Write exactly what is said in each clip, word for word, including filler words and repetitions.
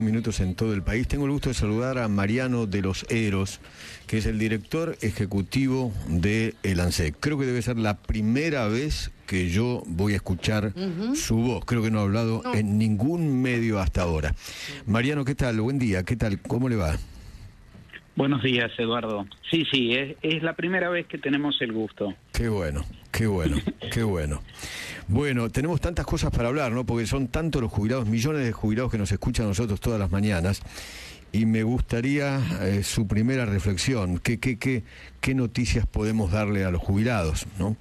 Minutos en todo el país. Tengo el gusto de saludar a Mariano de los Heros, que es el director ejecutivo de el ANSES. Creo que debe ser la primera vez que yo voy a escuchar uh-huh. su voz. Creo que no ha hablado no. en ningún medio hasta ahora. Mariano, ¿qué tal? Buen día. ¿Qué tal? ¿Cómo le va? Buenos días, Eduardo. Sí, sí, es, es la primera vez que tenemos el gusto. Qué bueno, qué bueno, qué bueno. Bueno, tenemos tantas cosas para hablar, ¿no? Porque son tantos los jubilados, millones de jubilados que nos escuchan a nosotros todas las mañanas. Y me gustaría eh, su primera reflexión. ¿Qué, qué, qué, qué noticias podemos darle a los jubilados, no?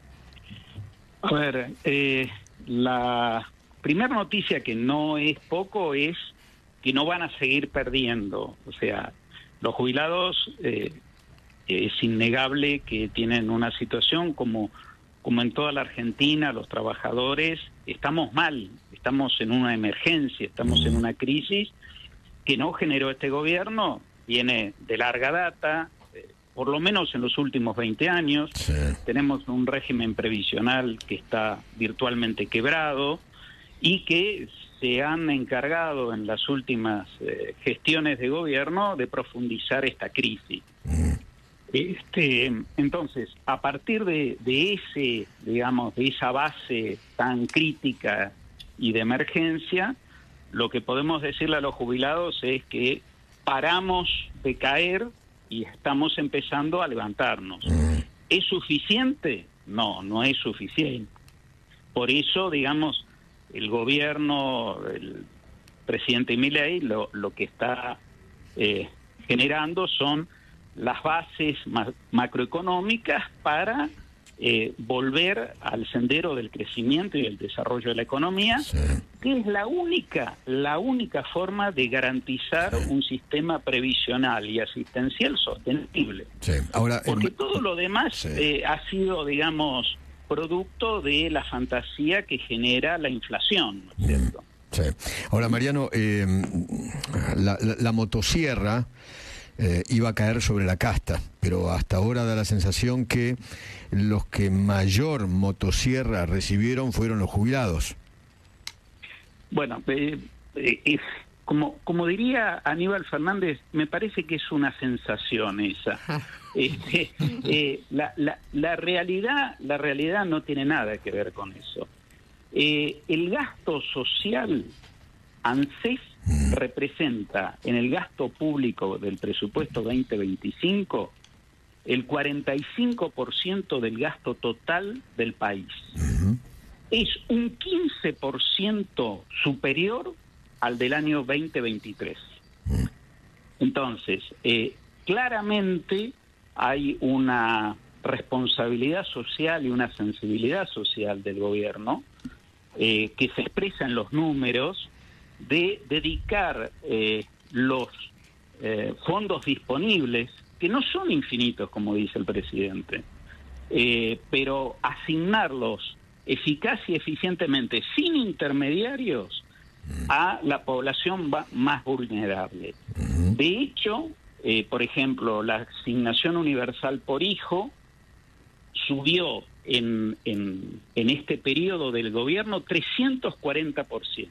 A ver, eh, la primera noticia, que no es poco, es que no van a seguir perdiendo. O sea, los jubilados, eh, es innegable que tienen una situación como, como en toda la Argentina, los trabajadores, estamos mal, estamos en una emergencia, estamos en una crisis que no generó este gobierno, viene de larga data, eh, por lo menos en los últimos veinte años, sí. Tenemos un régimen previsional que está virtualmente quebrado y que se han encargado en las últimas eh, gestiones de gobierno de profundizar esta crisis. Mm. Este, entonces, a partir de, de ese, digamos, de esa base tan crítica y de emergencia, lo que podemos decirle a los jubilados es que paramos de caer y estamos empezando a levantarnos. Mm. ¿Es suficiente? No, no es suficiente. Por eso, digamos, el gobierno, el presidente Milei, lo, lo que está eh, generando son las bases ma- macroeconómicas para eh, volver al sendero del crecimiento y del desarrollo de la economía, sí. que es la única, la única forma de garantizar sí. un sistema previsional y asistencial sostenible. Sí. Ahora, Porque eh, todo lo demás sí. eh, ha sido, digamos, producto de la fantasía que genera la inflación, ¿no es cierto? Sí. Ahora, Mariano, eh, la, la, la motosierra eh, iba a caer sobre la casta, pero hasta ahora da la sensación que los que mayor motosierra recibieron fueron los jubilados. Bueno, eh, eh, como, como diría Aníbal Fernández, me parece que es una sensación esa. Este, eh, la, la, la realidad, la realidad no tiene nada que ver con eso. Eh, el gasto social, ANSES, representa en el gasto público del presupuesto veinte veinticinco el cuarenta y cinco por ciento del gasto total del país. Uh-huh. Es un quince por ciento superior al del año veinte veintitrés. Uh-huh. Entonces, eh, claramente hay una responsabilidad social y una sensibilidad social del gobierno eh, que se expresa en los números de dedicar eh, los eh, fondos disponibles, que no son infinitos, como dice el presidente, eh, pero asignarlos eficaz y eficientemente, sin intermediarios, a la población más vulnerable. De hecho, eh, por ejemplo, la asignación universal por hijo subió en, en, en este periodo del gobierno trescientos cuarenta por ciento.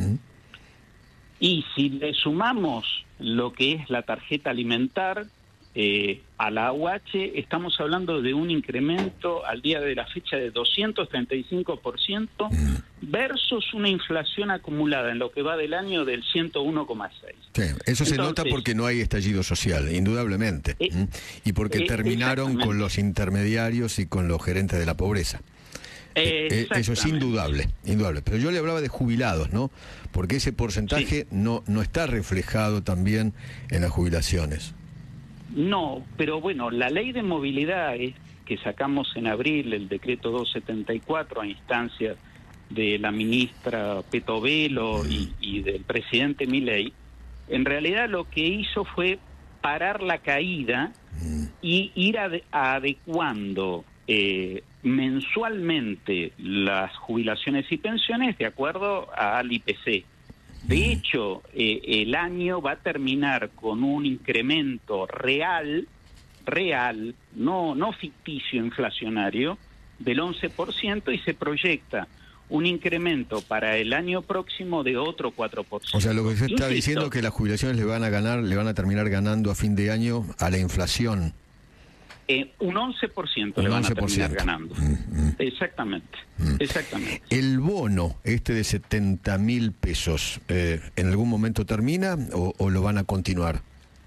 Y si le sumamos lo que es la tarjeta alimentar eh, a la A U H, estamos hablando de un incremento al día de la fecha de doscientos treinta y cinco por ciento versus una inflación acumulada en lo que va del año del ciento uno coma seis por ciento. Sí, eso se Entonces, nota porque no hay estallido social, indudablemente. Eh, ¿Mm? Y porque eh, terminaron con los intermediarios y con los gerentes de la pobreza. Eh, eso es indudable, indudable. Pero yo le hablaba de jubilados, ¿no? Porque ese porcentaje sí. no, no está reflejado también en las jubilaciones. No, pero bueno, la ley de movilidad es que sacamos en abril, el decreto doscientos setenta y cuatro, a instancias de la ministra Petovelo mm. y, y del presidente Milei, en realidad lo que hizo fue parar la caída mm. y ir ade- adecuando eh, mensualmente las jubilaciones y pensiones de acuerdo al I P C. De hecho, eh, el año va a terminar con un incremento real, real, no, no ficticio inflacionario, del once por ciento, y se proyecta un incremento para el año próximo de otro cuatro por ciento. O sea, lo que usted está Insisto, diciendo es que las jubilaciones le van a ganar, le van a terminar ganando a fin de año a la inflación. Eh, un once por ciento Un le van once a por terminar ciento. ganando. Mm, mm. Exactamente, Mm. exactamente. El bono, este de setenta mil pesos, eh, ¿en algún momento termina o, o lo van a continuar?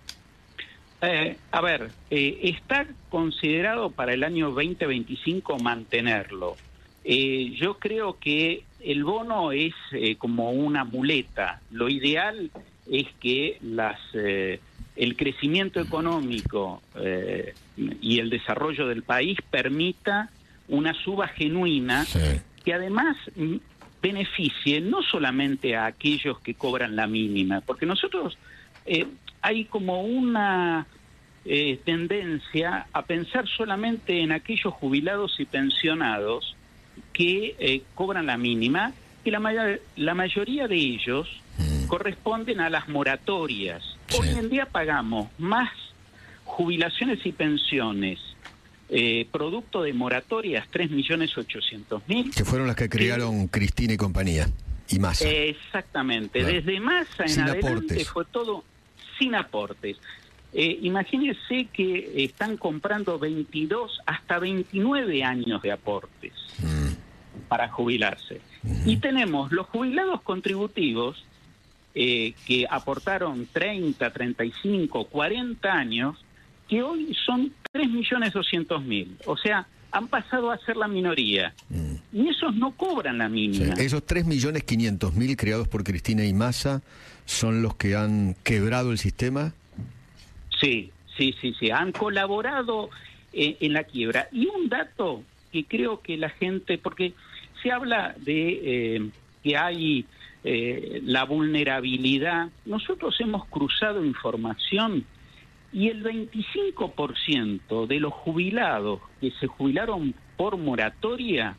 Eh, a ver, eh, está considerado para el año veinte veinticinco mantenerlo. Eh, yo creo que el bono es eh, como una muleta. Lo ideal es que las eh, el crecimiento económico eh, y el desarrollo del país permita una suba genuina, sí, que además beneficie no solamente a aquellos que cobran la mínima, porque nosotros eh, hay como una eh, tendencia a pensar solamente en aquellos jubilados y pensionados que eh, cobran la mínima, y la, may- la mayoría de ellos mm. corresponden a las moratorias. Sí. Hoy en día pagamos más jubilaciones y pensiones eh, producto de moratorias, tres millones ochocientos mil. Que fueron las que crearon que, Cristina y compañía, y Massa. Exactamente, claro. Desde Massa en sin adelante aportes. Fue todo sin aportes. Eh, imagínense que están comprando veintidós hasta veintinueve años de aportes mm. para jubilarse. Mm. Y tenemos los jubilados contributivos eh, que aportaron treinta, treinta y cinco, cuarenta años, que hoy son tres millones doscientos mil. O sea, han pasado a ser la minoría. Mm. Y esos no cobran la mínima. Sí. Esos tres millones quinientos mil creados por Cristina y Massa son los que han quebrado el sistema. Sí, sí, sí, sí. Han colaborado eh, en la quiebra. Y un dato que creo que la gente... Porque se habla de eh, que hay eh, la vulnerabilidad. Nosotros hemos cruzado información y el veinticinco por ciento de los jubilados que se jubilaron por moratoria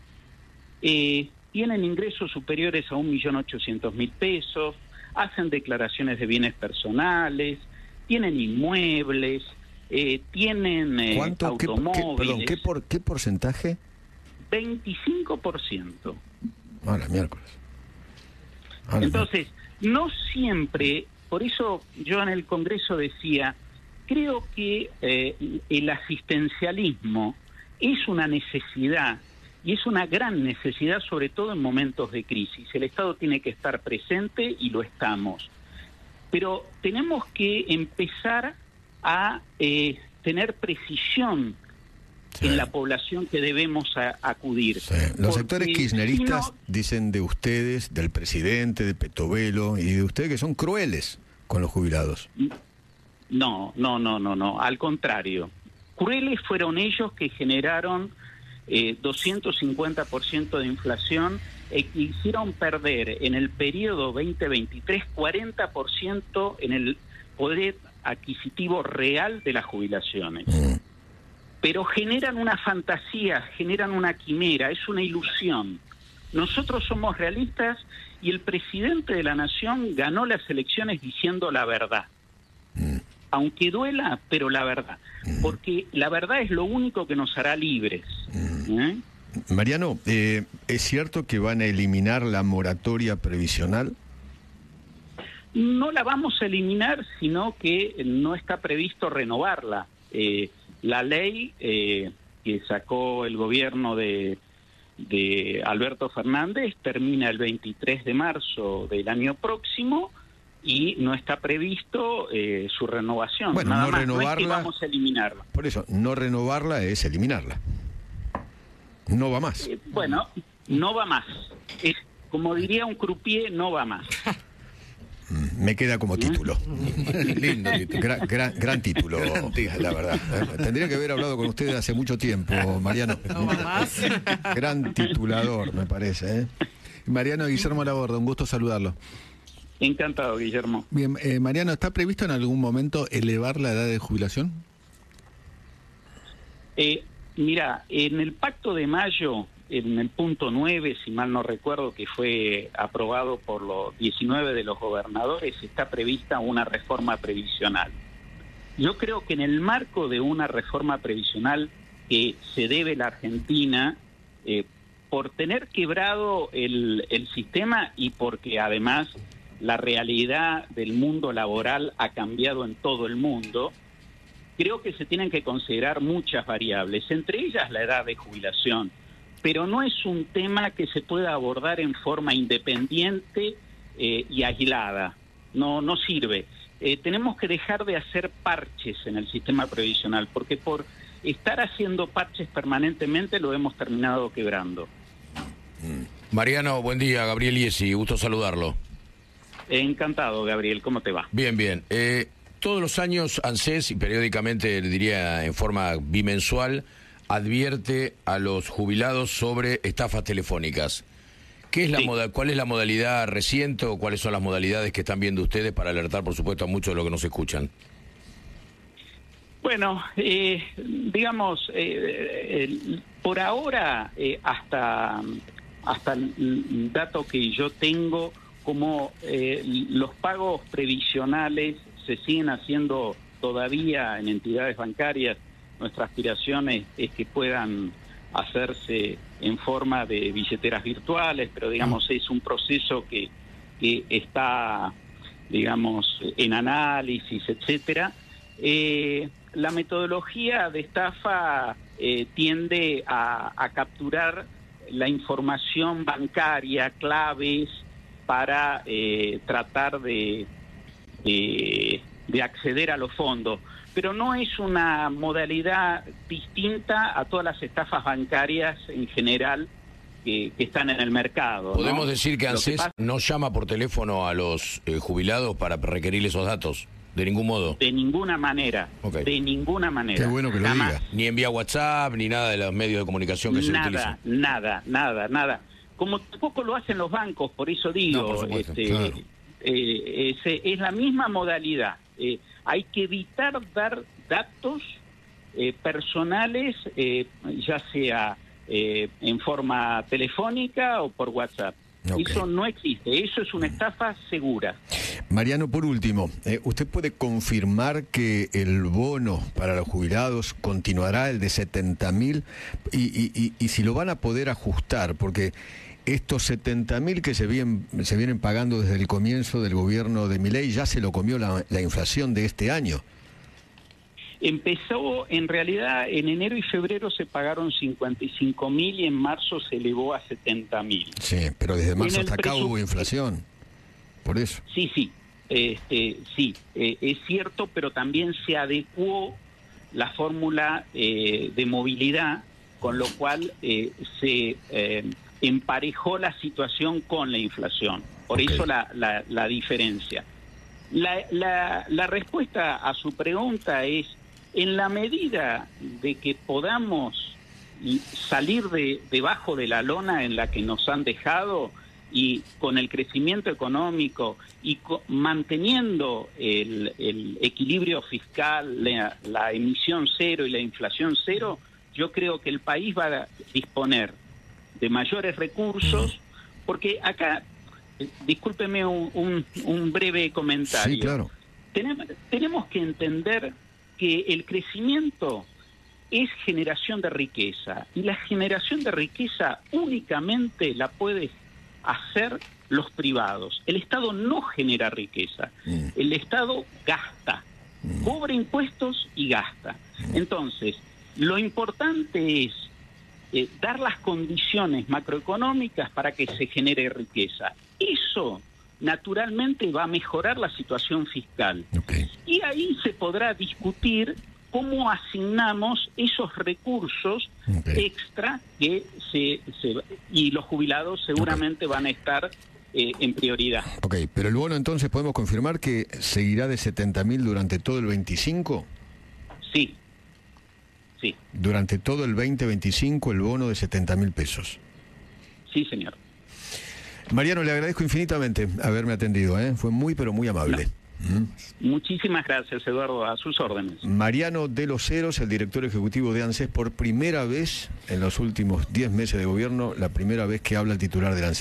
eh, tienen ingresos superiores a un millón ochocientos mil pesos, hacen declaraciones de bienes personales, tienen inmuebles, eh, tienen eh, ¿Cuánto? automóviles. ¿Qué, qué, perdón, ¿qué, por, ¿qué porcentaje? veinticinco por ciento. Ah, la miércoles. Ah, la Entonces, no siempre, por eso yo en el Congreso decía, creo que eh, el asistencialismo es una necesidad, y es una gran necesidad, sobre todo en momentos de crisis. El Estado tiene que estar presente y lo estamos. Pero tenemos que empezar a eh, tener precisión sí. en la población que debemos a, acudir. Sí. Los sectores kirchneristas si no, dicen de ustedes, del presidente, de Petovelo y de ustedes que son crueles con los jubilados. No, no, no, no, no. Al contrario. Crueles fueron ellos que generaron eh, doscientos cincuenta por ciento de inflación e hicieron perder en el periodo veinte veintitrés cuarenta por ciento en el poder adquisitivo real de las jubilaciones. Mm. Pero generan una fantasía, generan una quimera, es una ilusión. Nosotros somos realistas y el presidente de la Nación ganó las elecciones diciendo la verdad. Mm. Aunque duela, pero la verdad. Mm. Porque la verdad es lo único que nos hará libres. Mm. ¿Eh? Mariano, eh, ¿es cierto que van a eliminar la moratoria previsional? No la vamos a eliminar, sino que no está previsto renovarla. Eh, la ley eh, que sacó el gobierno de, de Alberto Fernández termina el veintitrés de marzo del año próximo y no está previsto eh, su renovación. Bueno, Nada no más, renovarla. No es que vamos a eliminarla. Por eso, no renovarla es eliminarla. No va más. Eh, bueno, no va más. Es, como diría un croupier, no va más. Me queda como título. Lindo título. Gran, gran, gran título, la verdad. Tendría que haber hablado con ustedes hace mucho tiempo, Mariano. No va más. Gran titulador, me parece. ¿eh? Mariano Guillermo Laborde, un gusto saludarlo. Encantado, Guillermo. Bien, eh, Mariano, ¿está previsto en algún momento elevar la edad de jubilación? Eh, mira, en el Pacto de Mayo, en el punto nueve, si mal no recuerdo, que fue aprobado por los diecinueve de los gobernadores, está prevista una reforma previsional. Yo creo que en el marco de una reforma previsional que se debe la Argentina, eh, por tener quebrado el, el sistema y porque además la realidad del mundo laboral ha cambiado en todo el mundo, creo que se tienen que considerar muchas variables, entre ellas la edad de jubilación, pero no es un tema que se pueda abordar en forma independiente eh, y aislada, no, no sirve. Eh, tenemos que dejar de hacer parches en el sistema previsional, porque por estar haciendo parches permanentemente lo hemos terminado quebrando. Mariano, buen día, Gabriel Iesi, gusto saludarlo. Encantado, Gabriel, ¿cómo te va? Bien, bien. Eh, todos los años ANSES, y periódicamente, diría en forma bimensual, advierte a los jubilados sobre estafas telefónicas. ¿Qué es la Sí. moda, ¿Cuál es la modalidad reciente o cuáles son las modalidades que están viendo ustedes para alertar, por supuesto, a muchos de los que nos escuchan? Bueno, eh, digamos, eh, el, por ahora, eh, hasta, hasta el dato que yo tengo, como eh, los pagos previsionales se siguen haciendo todavía en entidades bancarias, nuestra aspiración es, es que puedan hacerse en forma de billeteras virtuales, pero digamos es un proceso que, que está, digamos, en análisis, etcétera. Eh, la metodología de estafa eh, tiende a, a capturar la información bancaria, claves, para eh, tratar de, de, de acceder a los fondos. Pero no es una modalidad distinta a todas las estafas bancarias en general que, que están en el mercado, ¿no? ¿Podemos decir que Lo ANSES pasa- no llama por teléfono a los eh, jubilados para requerir esos datos? De ningún modo. De ninguna manera, Ok. de ninguna manera. Qué bueno que lo Jamás. diga. Ni envía WhatsApp, ni nada de los medios de comunicación que se Nada, utilizan. nada, nada, nada. Como tampoco lo hacen los bancos, por eso digo, No, por supuesto, este, claro. eh, es, es la misma modalidad. Eh, hay que evitar dar datos eh, personales, eh, ya sea eh, en forma telefónica o por WhatsApp. Ok. Eso no existe, eso es una estafa segura. Mariano, por último, eh, ¿usted puede confirmar que el bono para los jubilados continuará, el de setenta mil? Y, y, y, y si lo van a poder ajustar, porque estos setenta mil que se vienen, se vienen pagando desde el comienzo del gobierno de Milei ya se lo comió la, la inflación de este año. Empezó, en realidad, en enero y febrero se pagaron cincuenta y cinco mil y en marzo se elevó a setenta mil. Sí, pero desde marzo En el hasta acá presu- hubo inflación. Por eso. Sí, sí, este, sí, eh, es cierto, pero también se adecuó la fórmula eh, de movilidad, con lo cual eh, se eh, emparejó la situación con la inflación. Por Ok. eso la, la, la diferencia. La, la, la respuesta a su pregunta es, en la medida de que podamos y salir de debajo de la lona en la que nos han dejado, y con el crecimiento económico y co- manteniendo el, el equilibrio fiscal, la, la emisión cero y la inflación cero, yo creo que el país va a disponer de mayores recursos, porque acá, eh, discúlpeme un, un, un breve comentario. Sí, claro. Tenemos, tenemos que entender que el crecimiento es generación de riqueza, y la generación de riqueza únicamente la puede hacer los privados. El Estado no genera riqueza, Mm. el Estado gasta, cobra impuestos y gasta. Entonces, lo importante es eh, dar las condiciones macroeconómicas para que se genere riqueza. Eso, naturalmente, va a mejorar la situación fiscal. Ok. Y ahí se podrá discutir cómo asignamos esos recursos Ok. extra que se, se y los jubilados seguramente van a estar eh, en prioridad. Ok, pero el bono entonces podemos confirmar que seguirá de setenta mil durante todo el veinticinco. Sí, sí, Durante todo el veinte veinticinco el bono de setenta mil pesos. sí, señor. Mariano, le agradezco infinitamente haberme atendido, ¿eh? Fue muy pero muy amable. ¿Mm? Muchísimas gracias, Eduardo, a sus órdenes. Mariano de los Heros, el director ejecutivo de ANSES, por primera vez en los últimos diez meses de gobierno, la primera vez que habla el titular del ANSES.